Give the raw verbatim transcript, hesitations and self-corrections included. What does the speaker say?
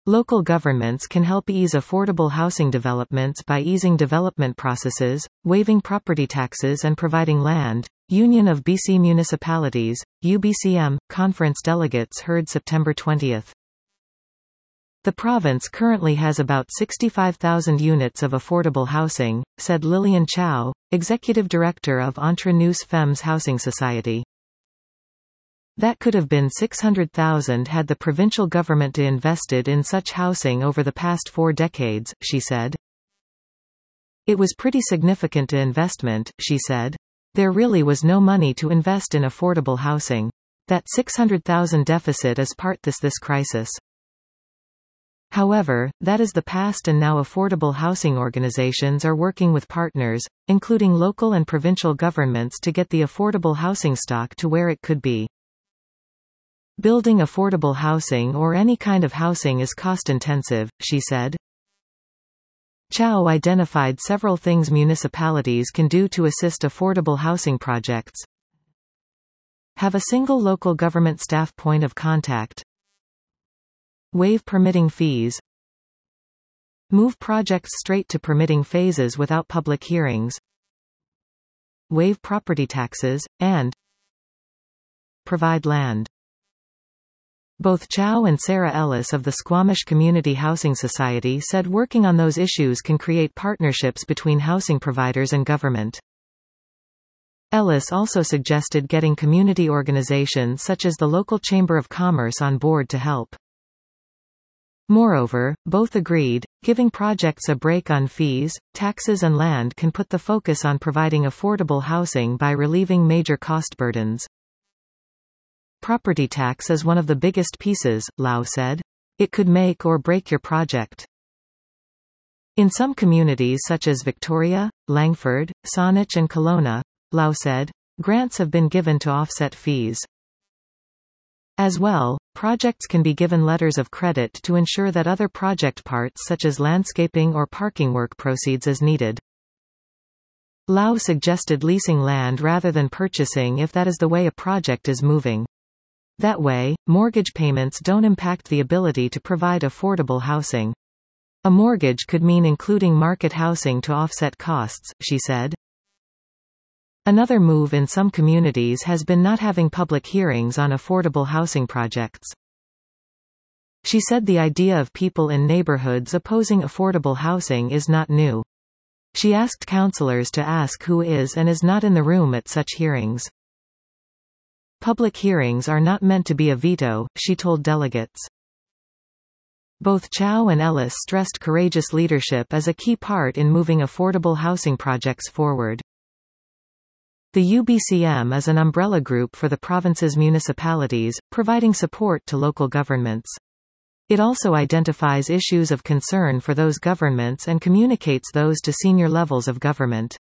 Local governments can help ease affordable housing developments by easing development processes, waiving property taxes and providing land. Union of B C Municipalities, U B C M, conference delegates heard September twentieth. The province currently has about sixty-five thousand units of affordable housing, said Lillian Chow, Executive Director of Entre Nous Femmes Housing Society. That could have been six hundred thousand had the provincial government invested in such housing over the past four decades, she said. It was pretty significant investment, she said. There really was no money to invest in affordable housing. That six hundred thousand deficit is part this this crisis. However, that is the past, and now affordable housing organizations are working with partners, including local and provincial governments, to get the affordable housing stock to where it could be. Building affordable housing or any kind of housing is cost-intensive, she said. Chow identified several things municipalities can do to assist affordable housing projects. Have a single local government staff point of contact. Waive permitting fees. Move projects straight to permitting phases without public hearings. Waive property taxes, and provide land. Both Chow and Sarah Ellis of the Squamish Community Housing Society said working on those issues can create partnerships between housing providers and government. Ellis also suggested getting community organizations such as the local Chamber of Commerce on board to help. Moreover, both agreed, giving projects a break on fees, taxes and land can put the focus on providing affordable housing by relieving major cost burdens. Property tax is one of the biggest pieces, Lau said. It could make or break your project. In some communities such as Victoria, Langford, Saanich and Kelowna, Lau said, grants have been given to offset fees. As well, projects can be given letters of credit to ensure that other project parts such as landscaping or parking work proceeds as needed. Lau suggested leasing land rather than purchasing if that is the way a project is moving. That way, mortgage payments don't impact the ability to provide affordable housing. A mortgage could mean including market housing to offset costs, she said. Another move in some communities has been not having public hearings on affordable housing projects. She said the idea of people in neighborhoods opposing affordable housing is not new. She asked councillors to ask who is and is not in the room at such hearings. Public hearings are not meant to be a veto, she told delegates. Both Chow and Ellis stressed courageous leadership as a key part in moving affordable housing projects forward. The U B C M is an umbrella group for the province's municipalities, providing support to local governments. It also identifies issues of concern for those governments and communicates those to senior levels of government.